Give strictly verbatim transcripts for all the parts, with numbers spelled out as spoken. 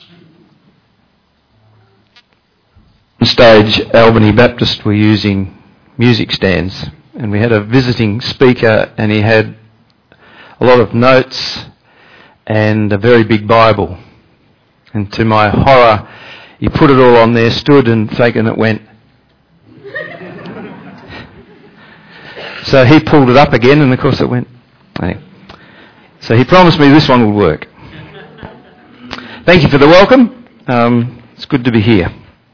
On stage, Albany Baptist were using music stands, and we had a visiting speaker, and he had a lot of notes and a very big Bible. And to my horror, he put it all on there, stood and taken it went. So he pulled it up again, and of course it went. Anyway. So he promised me this one would work. Thank you for the welcome. Um, it's good to be here.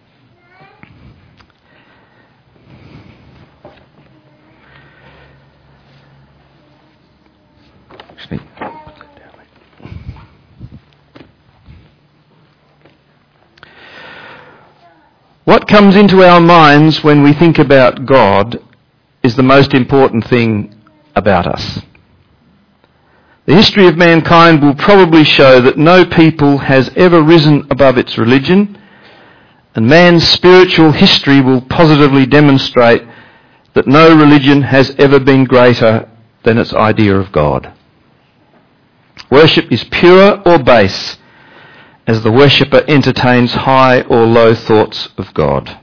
What comes into our minds when we think about God is the most important thing about us. The history of mankind will probably show that no people has ever risen above its religion, and man's spiritual history will positively demonstrate that no religion has ever been greater than its idea of God. Worship is pure or base, as the worshipper entertains high or low thoughts of God.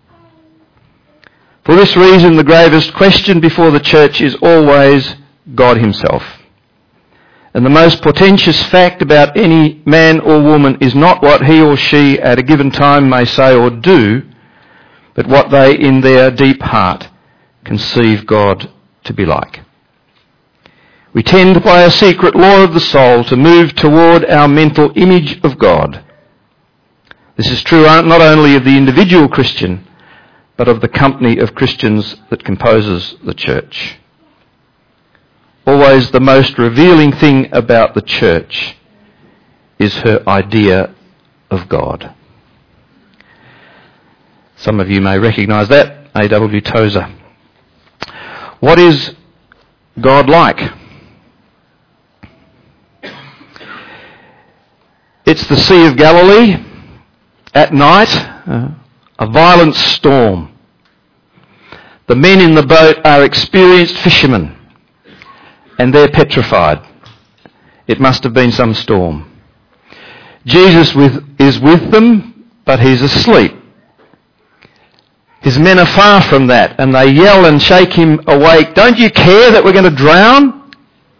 For this reason, the gravest question before the church is always God himself. And the most portentous fact about any man or woman is not what he or she at a given time may say or do, but what they in their deep heart conceive God to be like. We tend by a secret law of the soul to move toward our mental image of God. This is true not only of the individual Christian, but of the company of Christians that composes the church. Always the most revealing thing about the church is her idea of God. Some of you may recognise that, A W Tozer. What is God like? It's the Sea of Galilee at night, uh, a violent storm. The men in the boat are experienced fishermen, and they're petrified. It must have been some storm. Jesus with, is with them, but he's asleep. His men are far from that, and they yell and shake him awake. Don't you care that we're going to drown?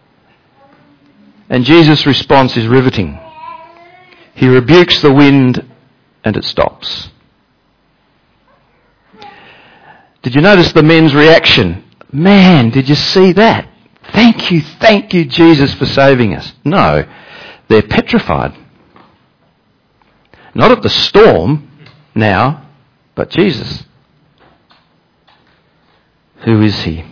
And Jesus' response is riveting. He rebukes the wind and it stops. Did you notice the men's reaction? Man, did you see that? Thank you, thank you, Jesus, for saving us. No, they're petrified. Not at the storm now, but Jesus. Who is he?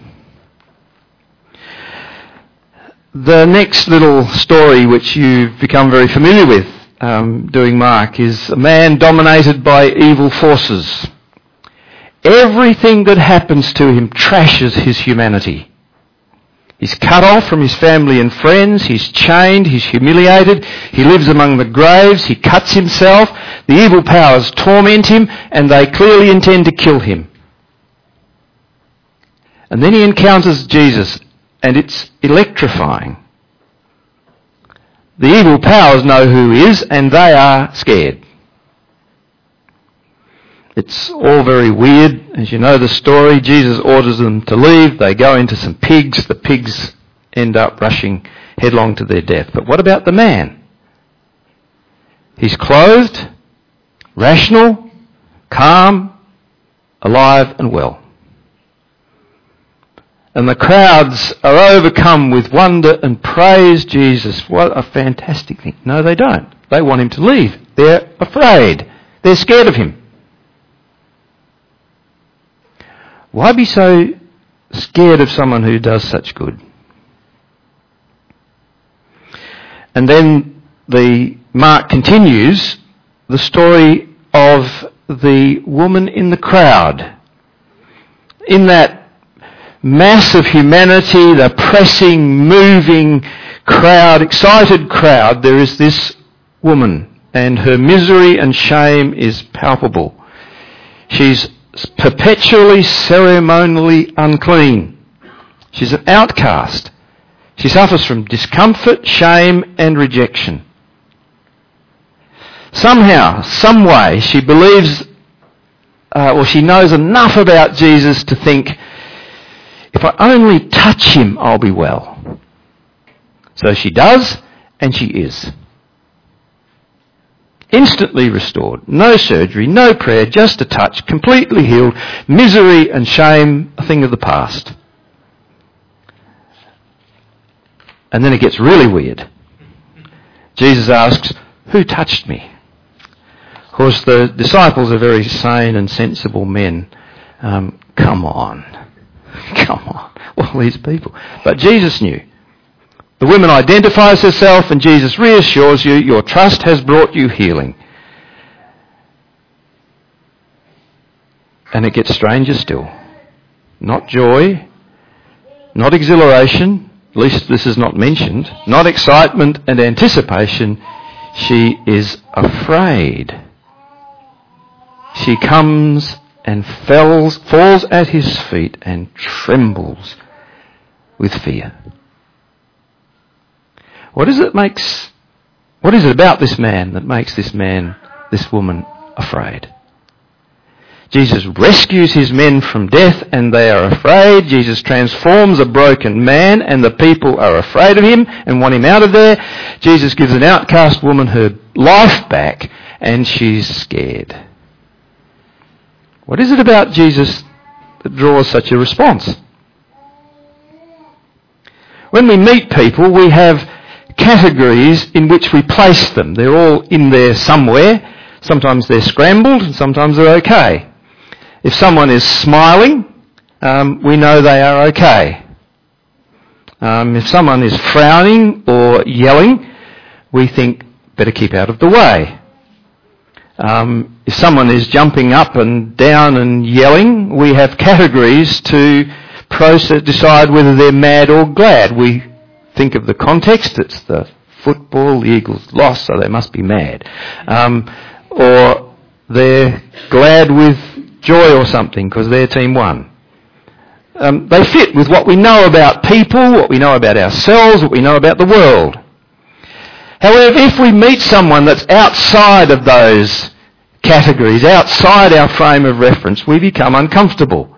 The next little story, which you've become very familiar with, Um, doing Mark, is a man dominated by evil forces. Everything that happens to him trashes his humanity. He's cut off from his family and friends, he's chained, he's humiliated, he lives among the graves, he cuts himself, the evil powers torment him, and they clearly intend to kill him. And then he encounters Jesus, and it's electrifying. The evil powers know who he is, and they are scared. It's all very weird. As you know the story, Jesus orders them to leave. They go into some pigs. The pigs end up rushing headlong to their death. But what about the man? He's clothed, rational, calm, alive and well. And the crowds are overcome with wonder and praise Jesus. What a fantastic thing. No, they don't. They want him to leave. They're afraid. They're scared of him. Why be so scared of someone who does such good? And then the Mark continues the story of the woman in the crowd. In that mass of humanity, the pressing, moving crowd, excited crowd, there is this woman, and her misery and shame is palpable. She's perpetually ceremonially unclean. She's an outcast. She suffers from discomfort, shame and rejection. Somehow, some way, she believes, uh, or she knows enough about Jesus to think, if I only touch him, I'll be well. So she does, and she is. Instantly restored. No surgery, no prayer, just a touch, completely healed. Misery and shame, a thing of the past. And then it gets really weird. Jesus asks, who touched me? Of course, the disciples are very sane and sensible men. Um, come on. Come on. All these people. But Jesus knew. The woman identifies herself and Jesus reassures you, your trust has brought you healing. And it gets stranger still. Not joy, not exhilaration, at least this is not mentioned, not excitement and anticipation. She is afraid. She comes and falls, falls at his feet and trembles with fear. What is it makes, what is it about this man that makes this man, this woman afraid? Jesus rescues his men from death and they are afraid. Jesus transforms a broken man and the people are afraid of him and want him out of there. Jesus gives an outcast woman her life back and she's scared. What is it about Jesus that draws such a response? When we meet people, we have categories in which we place them. They're all in there somewhere. Sometimes they're scrambled and sometimes they're okay. If someone is smiling, um, we know they are okay. Um, if someone is frowning or yelling, we think better keep out of the way. Um, if someone is jumping up and down and yelling, we have categories to process, decide whether they're mad or glad. We think of the context. It's the football, the Eagles lost, so they must be mad. Um, or they're glad with joy or something because their team won. Um, they fit with what we know about people, what we know about ourselves, what we know about the world. However, if we meet someone that's outside of those categories, outside our frame of reference, we become uncomfortable.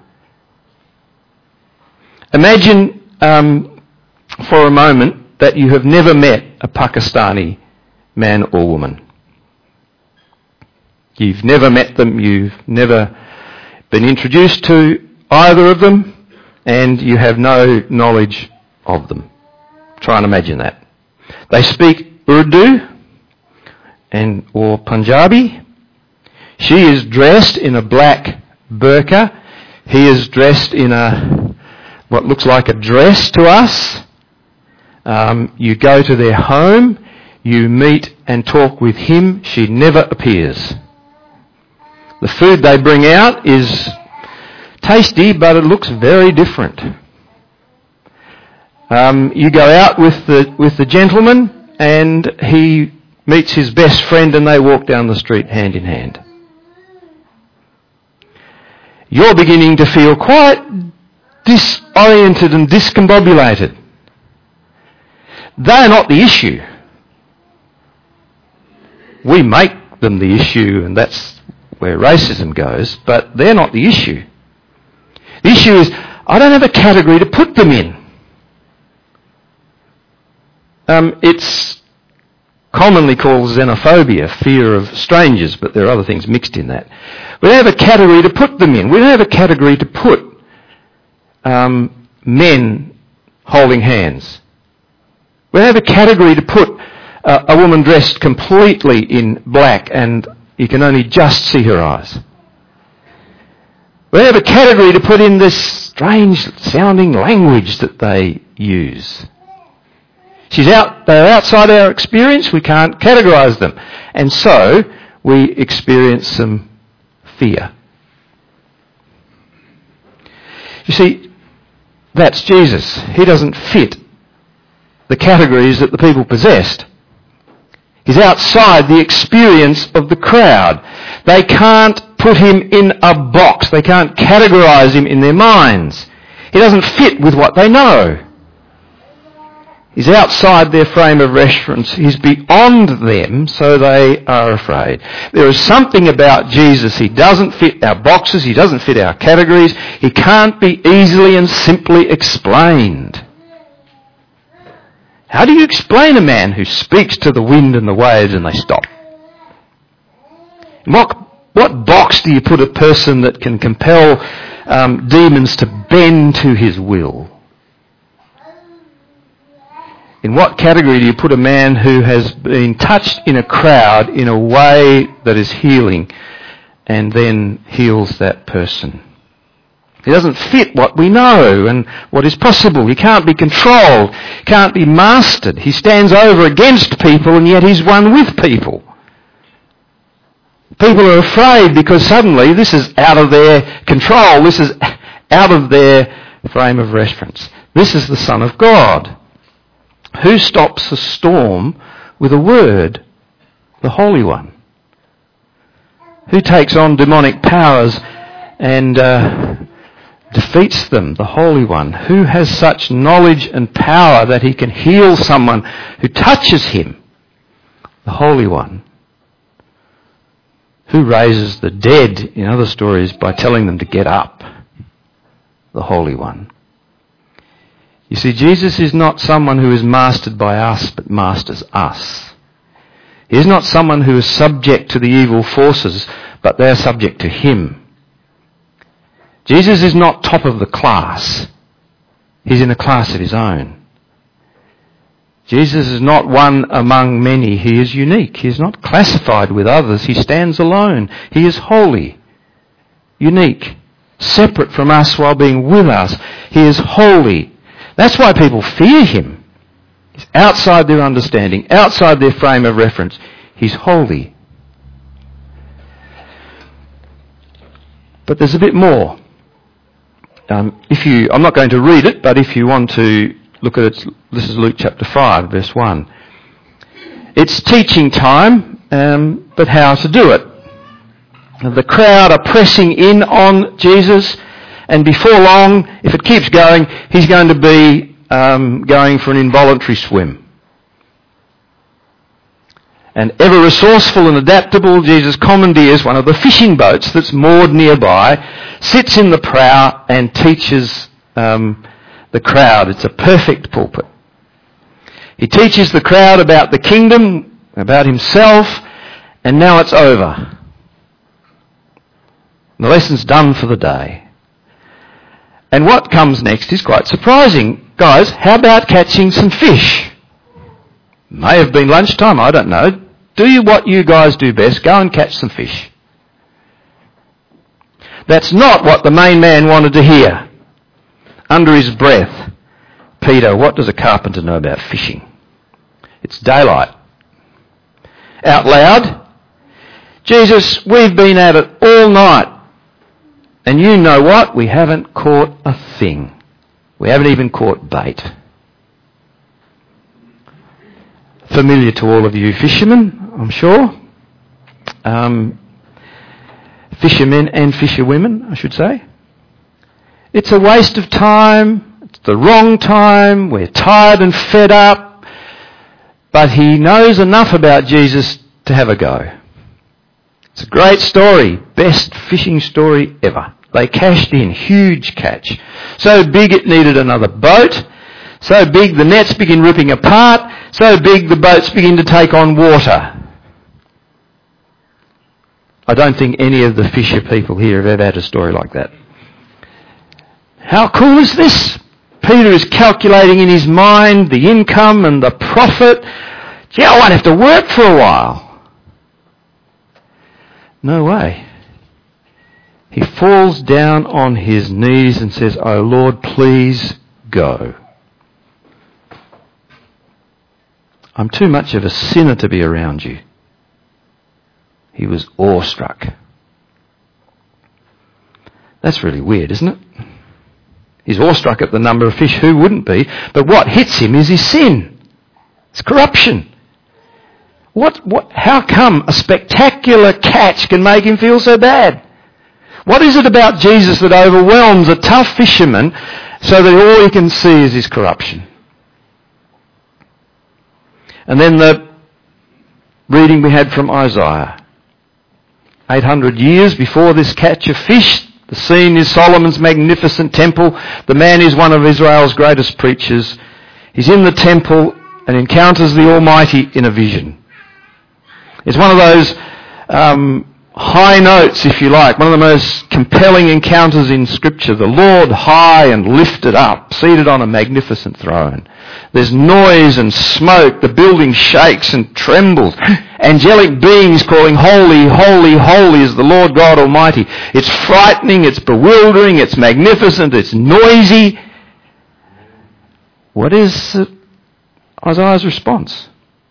Imagine um, for a moment that you have never met a Pakistani man or woman. You've never met them, you've never been introduced to either of them, and you have no knowledge of them. Try and imagine that. They speak Urdu and or Punjabi. She is dressed in a black burqa. He is dressed in a what looks like a dress to us. Um, you go to their home, you meet and talk with him. She never appears. The food they bring out is tasty, but it looks very different. Um, you go out with the with the gentleman, and he meets his best friend, and they walk down the street hand in hand. You're beginning to feel quite disoriented and discombobulated. They're not the issue. We make them the issue, and that's where racism goes, but they're not the issue. The issue is, I don't have a category to put them in. Um, it's commonly called xenophobia, fear of strangers, but there are other things mixed in that. We don't have a category to put them in. We don't have a category to put um, men holding hands. We don't have a category to put uh, a woman dressed completely in black and you can only just see her eyes. We don't have a category to put in this strange sounding language that they use. She's out, they're outside our experience, we can't categorise them. And so we experience some fear. You see, that's Jesus. He doesn't fit the categories that the people possessed. He's outside the experience of the crowd. They can't put him in a box. They can't categorise him in their minds. He doesn't fit with what they know. He's outside their frame of reference. He's beyond them, so they are afraid. There is something about Jesus. He doesn't fit our boxes. He doesn't fit our categories. He can't be easily and simply explained. How do you explain a man who speaks to the wind and the waves and they stop? In what, what box do you put a person that can compel um, demons to bend to his will? In what category do you put a man who has been touched in a crowd in a way that is healing and then heals that person? He doesn't fit what we know and what is possible. He can't be controlled, can't be mastered. He stands over against people and yet he's one with people. People are afraid because suddenly this is out of their control. This is out of their frame of reference. This is the Son of God. Who stops a storm with a word? The Holy One. Who takes on demonic powers and uh, defeats them? The Holy One. Who has such knowledge and power that he can heal someone who touches him? The Holy One. Who raises the dead in other stories by telling them to get up? The Holy One. You see, Jesus is not someone who is mastered by us, but masters us. He is not someone who is subject to the evil forces, but they are subject to him. Jesus is not top of the class. He's in a class of his own. Jesus is not one among many. He is unique. He is not classified with others. He stands alone. He is holy, unique, separate from us while being with us. He is holy. That's why people fear him. He's outside their understanding, outside their frame of reference. He's holy. But there's a bit more. Um, if you, I'm not going to read it, but if you want to look at it, this is Luke chapter five, verse one. It's teaching time, um, but how to do it. The crowd are pressing in on Jesus. And before long, if it keeps going, he's going to be um, going for an involuntary swim. And ever resourceful and adaptable, Jesus commandeers one of the fishing boats that's moored nearby, sits in the prow and teaches um, the crowd. It's a perfect pulpit. He teaches the crowd about the kingdom, about himself, and now it's over. The lesson's done for the day. And what comes next is quite surprising. Guys, how about catching some fish? May have been lunchtime, I don't know. Do you what you guys do best, go and catch some fish. That's not what the main man wanted to hear. Under his breath, Peter, what does a carpenter know about fishing? It's daylight. Out loud, Jesus, we've been at it all night. And you know what? We haven't caught a thing. We haven't even caught bait. Familiar to all of you fishermen, I'm sure. Um, fishermen and fisherwomen, I should say. It's a waste of time. It's the wrong time. We're tired and fed up. But he knows enough about Jesus to have a go. It's a great story. Best fishing story ever. They cashed in. Huge catch. So big it needed another boat. So big the nets begin ripping apart. So big the boats begin to take on water. I don't think any of the fisher people here have ever had a story like that. How cool is this? Peter is calculating in his mind the income and the profit. Gee, I won't have to work for a while. No way. He falls down on his knees and says, "Oh Lord, please go. I'm too much of a sinner to be around you." He was awestruck. That's really weird, isn't it? He's awestruck at the number of fish. Who wouldn't be? But what hits him is his sin. It's corruption. What, what, how come a spectacular catch can make him feel so bad? What is it about Jesus that overwhelms a tough fisherman so that all he can see is his corruption? And then the reading we had from Isaiah. eight hundred years before this catch of fish, the scene is Solomon's magnificent temple. The man is one of Israel's greatest preachers. He's in the temple and encounters the Almighty in a vision. It's one of those um, high notes, if you like, one of the most compelling encounters in Scripture. The Lord high and lifted up, seated on a magnificent throne. There's noise and smoke. The building shakes and trembles. Angelic beings calling, holy, holy, holy is the Lord God Almighty. It's frightening, it's bewildering, it's magnificent, it's noisy. What is uh, Isaiah's response?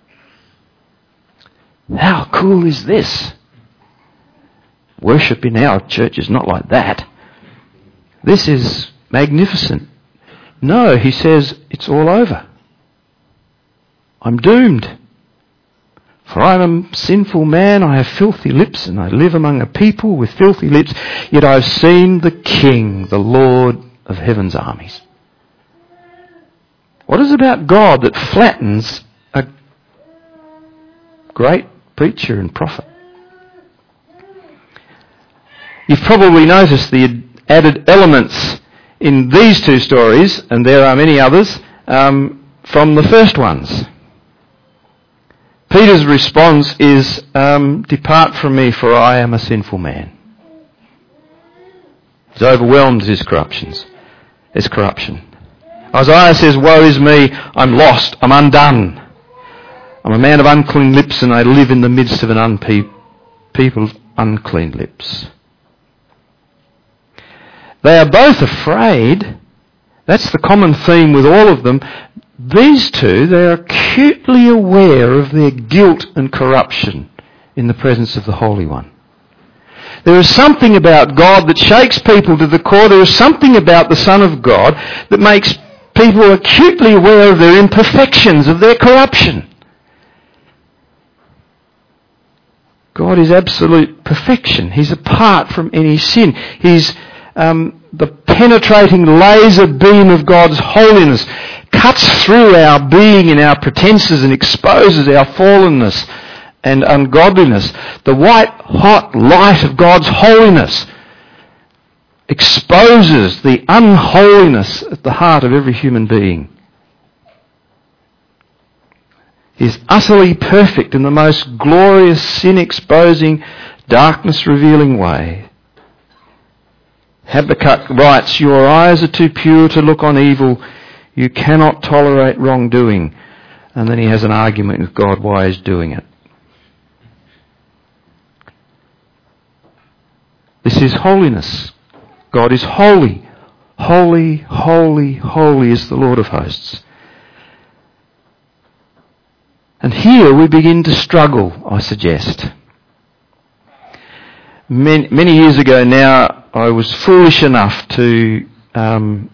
How cool is this? Worship in our church is not like that. This is magnificent. No, he says, it's all over. I'm doomed. For I am a sinful man, I have filthy lips, and I live among a people with filthy lips, yet I have seen the King, the Lord of heaven's armies. What is it about God that flattens a great preacher and prophet? You've probably noticed the added elements in these two stories, and there are many others, um, from the first ones. Peter's response is, um, depart from me, for I am a sinful man. He's overwhelmed his corruptions. His corruption. Isaiah says, woe is me, I'm lost, I'm undone. I'm a man of unclean lips, and I live in the midst of an unpe- people of unclean lips. They are both afraid. That's the common theme with all of them. These two, they are acutely aware of their guilt and corruption in the presence of the Holy One. There is something about God that shakes people to the core. There is something about the Son of God that makes people acutely aware of their imperfections, of their corruption. God is absolute perfection. He's apart from any sin. He's um, the penetrating laser beam of God's holiness cuts through our being and our pretenses and exposes our fallenness and ungodliness. The white hot light of God's holiness exposes the unholiness at the heart of every human being. He's utterly perfect in the most glorious, sin-exposing, darkness-revealing way. Habakkuk writes, your eyes are too pure to look on evil. You cannot tolerate wrongdoing. And then he has an argument with God why he's doing it. This is holiness. God is holy. Holy, holy, holy is the Lord of hosts. And here we begin to struggle, I suggest. Many, many years ago now, I was foolish enough to um,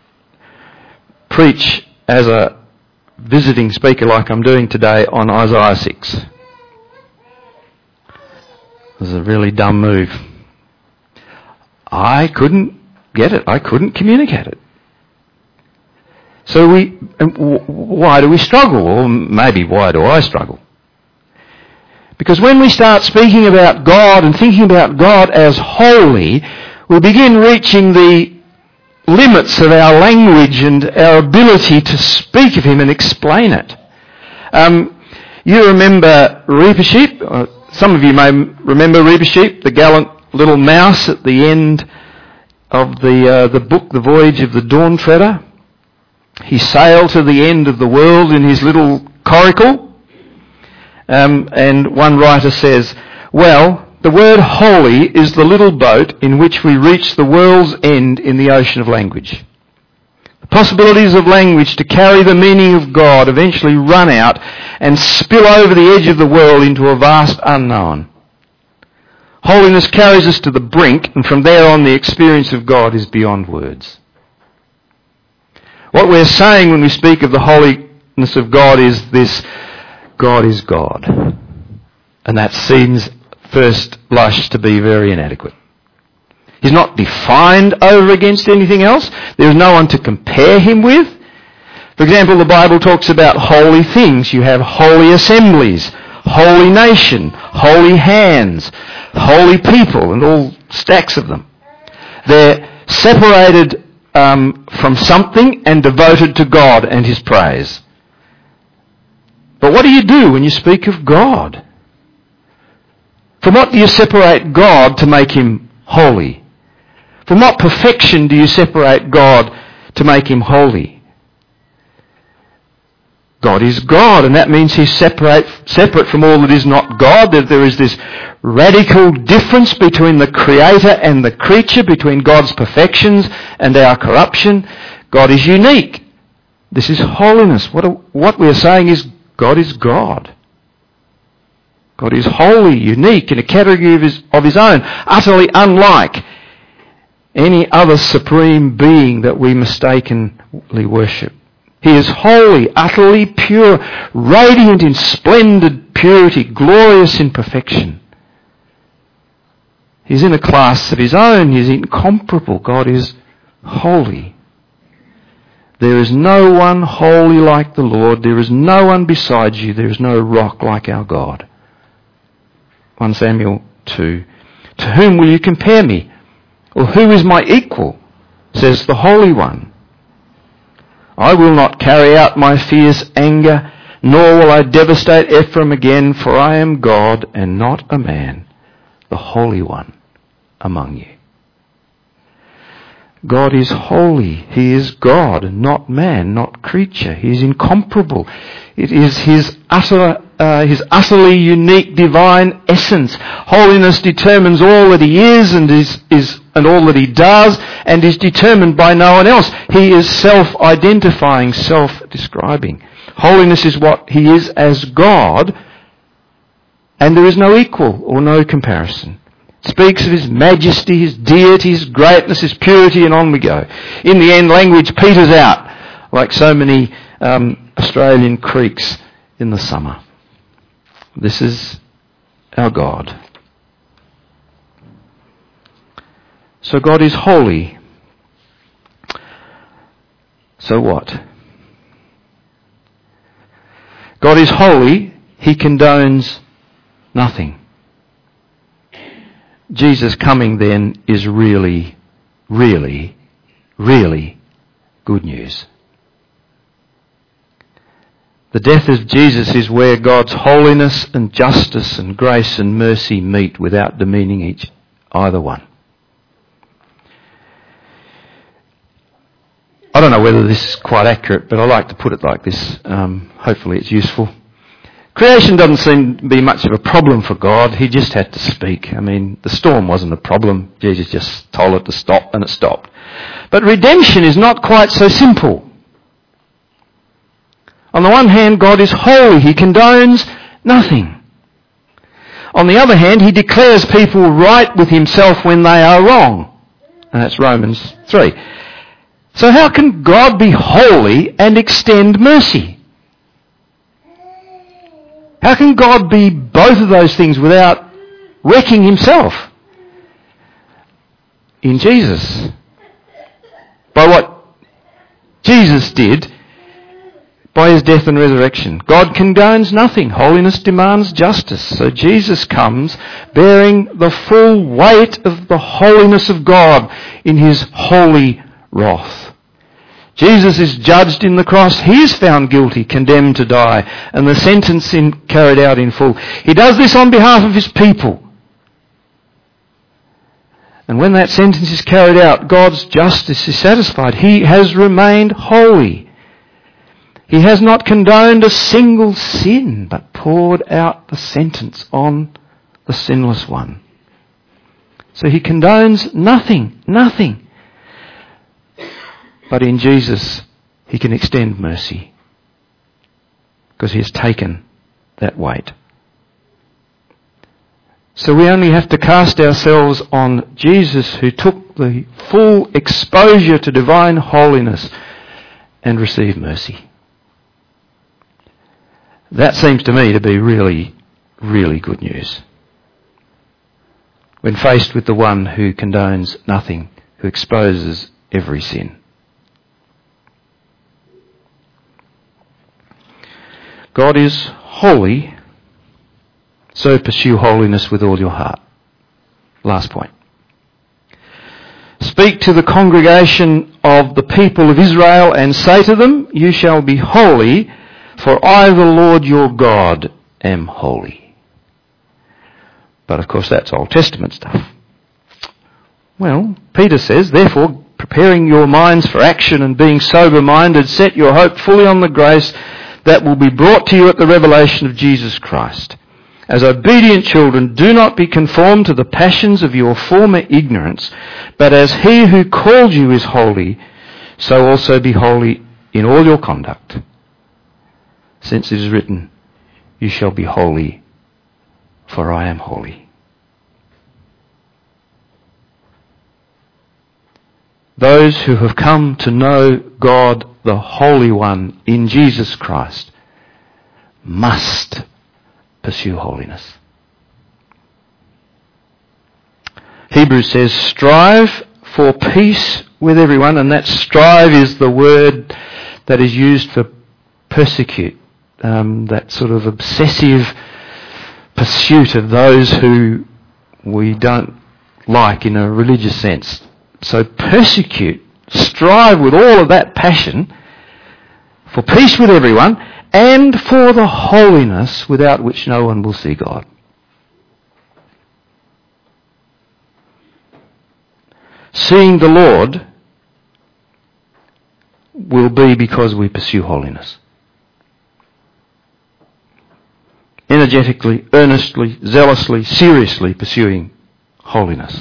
preach as a visiting speaker like I'm doing today on Isaiah six. It was a really dumb move. I couldn't get it. I couldn't communicate it. So we, why do we struggle? Or maybe why do I struggle? Because when we start speaking about God and thinking about God as holy, we begin reaching the limits of our language and our ability to speak of Him and explain it. Um, you remember Reaper Sheep? Some of you may remember Reaper Sheep, the gallant little mouse at the end of the uh, the book, The Voyage of the Dawn Treader. He sailed to the end of the world in his little coracle. Um, and one writer says, well, the word holy is the little boat in which we reach the world's end in the ocean of language. The possibilities of language to carry the meaning of God eventually run out and spill over the edge of the world into a vast unknown. Holiness carries us to the brink, and from there on the experience of God is beyond words. What we're saying when we speak of the holiness of God is this: God is God. And that seems, first blush, to be very inadequate. He's not defined over against anything else. There's no one to compare Him with. For example, the Bible talks about holy things. You have holy assemblies, holy nation, holy hands, holy people, and all stacks of them. They're separated um, from something and devoted to God and His praise. But what do you do when you speak of God? From what do you separate God to make Him holy? From what perfection do you separate God to make Him holy? God is God, and that means He's separate, separate from all that is not God, that there is this radical difference between the Creator and the creature, between God's perfections and our corruption. God is unique. This is holiness. What, what we are saying is God is God. God is holy, unique, in a category of his, of his own, utterly unlike any other supreme being that we mistakenly worship. He is holy, utterly pure, radiant in splendid purity, glorious in perfection. He's in a class of his own. He's incomparable. God is holy. There is no one holy like the Lord. There is no one besides you. There is no rock like our God. First Samuel two. To whom will you compare me? Or who is my equal? Says the Holy One. I will not carry out my fierce anger, nor will I devastate Ephraim again, for I am God and not a man, the Holy One among you. God is holy. He is God, not man, not creature. He is incomparable. It is His utter, uh, His utterly unique divine essence. Holiness determines all that He is and is, is and all that He does, and is determined by no one else. He is self-identifying, self-describing. Holiness is what He is as God, and there is no equal or no comparison. Speaks of His majesty, His deity, His greatness, His purity, and on we go. In the end, language peters out like so many um, Australian creeks in the summer. This is our God. So God is holy. So what? God is holy. He condones nothing. Jesus coming then is really, really, really good news. The death of Jesus is where God's holiness and justice and grace and mercy meet without demeaning each either one. I don't know whether this is quite accurate, but I like to put it like this. Um, hopefully it's useful. Creation doesn't seem to be much of a problem for God. He just had to speak. I mean, the storm wasn't a problem. Jesus just told it to stop and it stopped. But redemption is not quite so simple. On the one hand, God is holy. He condones nothing. On the other hand, He declares people right with Himself when they are wrong. And that's Romans three. So how can God be holy and extend mercy? How can God be both of those things without wrecking Himself? In Jesus. By what Jesus did, by His death and resurrection. God condones nothing. Holiness demands justice. So Jesus comes bearing the full weight of the holiness of God in His holy wrath. Jesus is judged in the cross. He is found guilty, condemned to die, and the sentence in, carried out in full. He does this on behalf of His people. And when that sentence is carried out, God's justice is satisfied. He has remained holy. He has not condoned a single sin, but poured out the sentence on the sinless one. So He condones nothing, nothing. But in Jesus, He can extend mercy because He has taken that weight. So we only have to cast ourselves on Jesus, who took the full exposure to divine holiness and receive mercy. That seems to me to be really, really good news. When faced with the one who condones nothing, who exposes every sin. God is holy, so pursue holiness with all your heart. Last point. Speak to the congregation of the people of Israel and say to them, you shall be holy, for I, the Lord your God, am holy. But of course that's Old Testament stuff. Well, Peter says, therefore, preparing your minds for action and being sober-minded, set your hope fully on the grace that will be brought to you at the revelation of Jesus Christ. As obedient children, do not be conformed to the passions of your former ignorance, but as he who called you is holy, so also be holy in all your conduct. Since it is written, you shall be holy, for I am holy. Those who have come to know God, the Holy One, in Jesus Christ, must pursue holiness. Hebrews says, strive for peace with everyone, and that strive is the word that is used for persecute, um, that sort of obsessive pursuit of those who we don't like in a religious sense. So persecute, strive with all of that passion for peace with everyone and for the holiness without which no one will see God. Seeing the Lord will be because we pursue holiness. Energetically, earnestly, zealously, seriously pursuing holiness.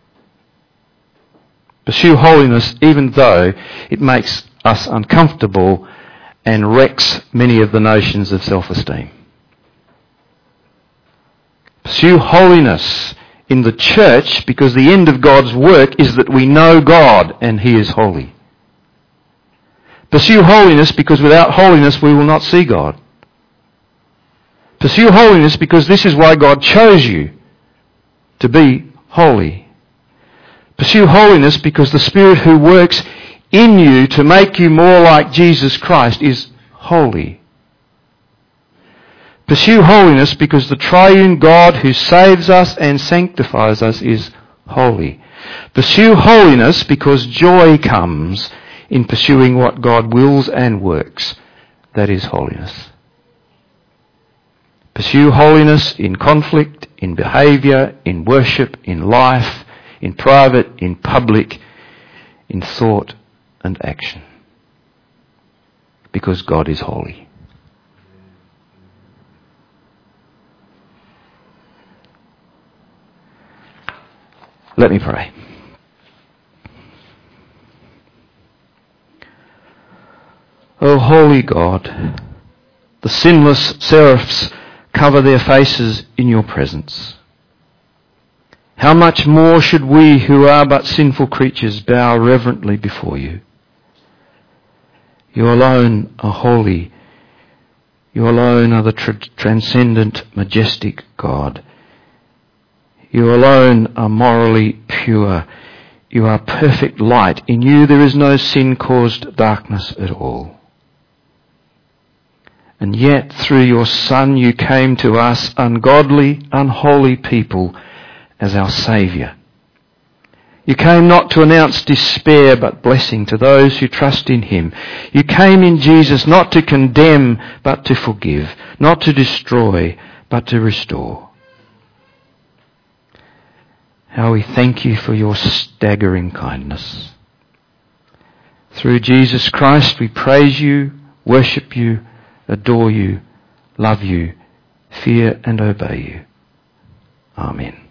Pursue holiness even though it makes us uncomfortable and wrecks many of the notions of self-esteem. Pursue holiness in the church because the end of God's work is that we know God and He is holy. Pursue holiness because without holiness we will not see God. Pursue holiness because this is why God chose you, to be holy. Pursue holiness because the Spirit who works in you to make you more like Jesus Christ is holy. Pursue holiness because the triune God who saves us and sanctifies us is holy. Pursue holiness because joy comes in pursuing what God wills and works, that is holiness. Pursue holiness in conflict, in behaviour, in worship, in life, in private, in public, in thought and action. Because God is holy. Let me pray. O holy God, the sinless seraphs cover their faces in your presence. How much more should we who are but sinful creatures bow reverently before you? You alone are holy. You alone are the tr- transcendent, majestic God. You alone are morally pure. You are perfect light. In you there is no sin-caused darkness at all. And yet through your Son you came to us, ungodly, unholy people, as our Saviour. You came not to announce despair but blessing to those who trust in Him. You came in Jesus not to condemn but to forgive, not to destroy but to restore. How we thank you for your staggering kindness. Through Jesus Christ we praise you, worship you, adore you, love you, fear and obey you. Amen.